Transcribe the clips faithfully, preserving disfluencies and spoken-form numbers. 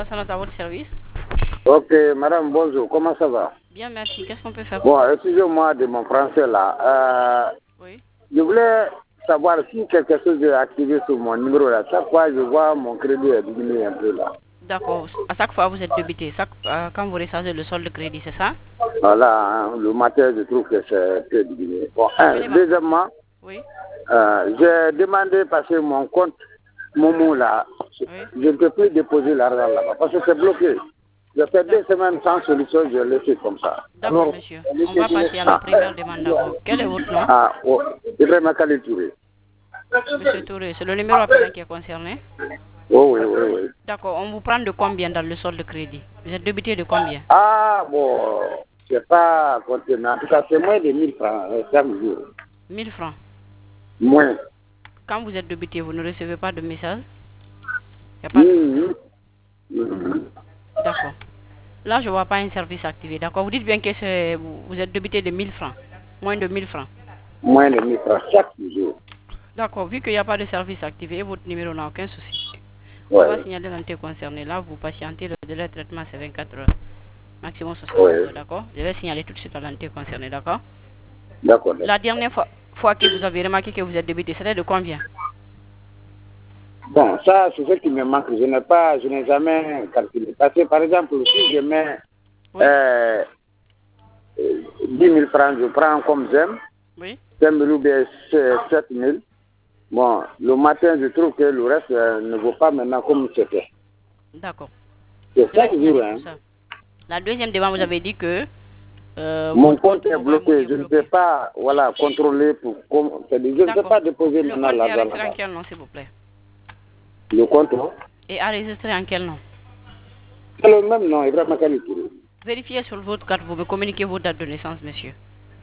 Hassanat, à votre service. Ok, madame, bonjour, comment ça va? Bien, merci. Qu'est-ce qu'on peut faire? Bon, excusez-moi de mon français là. Euh, Oui. Je voulais savoir si quelque chose est activé sur mon numéro là. Chaque fois, je vois mon crédit est diminué un peu là. D'accord. À chaque fois, vous êtes débité. Chaque, euh, quand vous rechargez le solde de crédit, c'est ça? Voilà, hein, le matin, je trouve que c'est très diminué. Bon, un, Appelez ma... deuxièmement, Oui. euh, j'ai demandé parce que mon compte Momo là, Oui. je ne peux plus déposer l'argent là-bas parce que c'est bloqué. Je fais deux semaines sans solution, je le fais comme ça. D'accord, monsieur. On va passer à la première demande d'abord. Quel est votre nom? Ah, oh, Ibrahima Khalil Touré. Monsieur Touré, c'est le numéro appelant qui est concerné? Oh, oui, oui, oui. D'accord. On vous prend de combien dans le solde de crédit? Vous êtes débité de combien? Ah, bon, c'est pas contenant. En tout cas, c'est moins de mille francs euh, chaque jour. mille francs. Moins. Quand vous êtes débité, vous ne recevez pas de message? Il n'y a pas de... Mmh, mmh. D'accord. Là, je ne vois pas un service activé. D'accord. Vous dites bien que c'est, vous êtes débité de mille francs. Moins de mille francs. Moins de mille francs chaque jour. D'accord. Vu qu'il n'y a pas de service activé, votre numéro n'a aucun souci. Ouais. On va signaler l'entité concernée. Là, vous patientez. Le délai de traitement, c'est vingt-quatre heures. Maximum soixante Ouais. heures. D'accord. Je vais signaler tout de suite à l'entité concernée. D'accord. D'accord. La dernière fois, fois que vous avez remarqué que vous êtes débité, c'était de combien? Bon, ça, c'est ce qui me manque. Je n'ai pas, je n'ai jamais calculé. Parce que, par exemple, si je mets Oui. euh, euh, dix mille francs, je prends comme j'aime. Oui. cinq mille ou bien sept mille. Bon, le matin, je trouve que le reste euh, ne vaut pas maintenant comme c'était. D'accord. C'est Je vais chaque signaler jour, tout hein. ça. La deuxième demande, vous avez dit que euh, Mon votre compte compte est mobile bloqué. est Je ne bloqué. peux pas, voilà, contrôler pour. Com- c'est-à-dire, je ne peux D'accord. pas déposer Le maintenant compte est l'argent enregistré en là-bas. quel nom, s'il vous plaît? Le compte, hein? Et enregistré en quel nom? C'est le même nom, Ibrahima Khalil Touré. Vérifiez sur votre carte, vous me communiquez votre date de naissance, monsieur.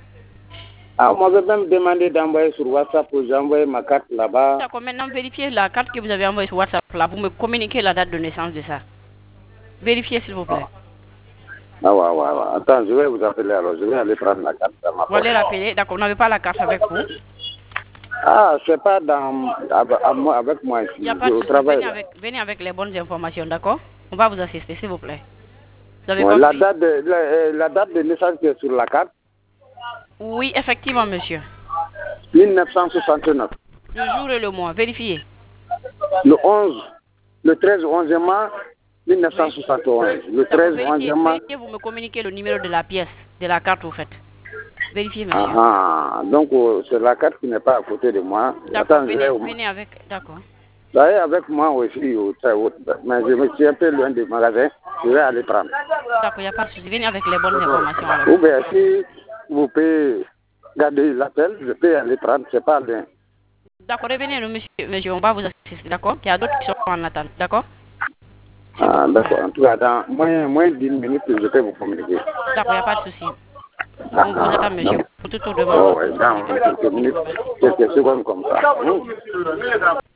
Ah, on m'avait même demandé d'envoyer sur WhatsApp, j'ai envoyé ma carte là-bas. D'accord, maintenant vérifiez la carte que vous avez envoyée sur WhatsApp. Là, vous me communiquez la date de naissance de ça. Vérifiez, s'il vous plaît. Ah, ouais, ouais, ouais. Attends, je vais vous appeler alors. Je vais aller prendre la carte dans ma Vous allez poche. rappeler. D'accord, vous n'avez pas la carte avec vous. Ah, c'est pas dans, avec, à moi- avec moi ici. Il n'y a Je pas suis de au souci. travail Venez là. avec, venez avec les bonnes informations, d'accord? On va vous assister, s'il vous plaît. Vous avez Ouais, la, compris? date de, la, euh, la date de naissance qui est sur la carte, Oui, effectivement, monsieur. mille neuf cent soixante-neuf. Le jour et le mois, vérifiez. Le onze, le treize onzième mois, mille neuf cent Oui. soixante et onze. Le D'accord, treize vérifiez, onzième mois. vérifiez, vous me communiquez le numéro de la pièce, de la carte, vous faites. Vérifiez, monsieur. Ah, ah. Donc, euh, c'est la carte qui n'est pas à côté de moi. D'accord, Attends, je venez, vais. venez avec, d'accord. Vous savez, avec moi aussi, au- au- mais je me suis un peu loin du magasin. Je vais aller prendre. D'accord, il n'y a pas de souci. Venez avec les bonnes informations alors. Ou bien si vous pouvez garder l'appel, je peux aller prendre, c'est pas bien. D'accord, revenez, le monsieur, monsieur, on va vous assister, d'accord? Il y a d'autres qui sont en attente, d'accord? Ah, d'accord. En tout cas, dans moins, moins d'une minute, je peux vous communiquer. D'accord, il n'y a pas de souci. Ah, On vous ah, attend, monsieur. donc, Pour toute demande, oh, on ouais, vous dans communiquera. quelques minutes, quelques secondes comme ça. Hmm.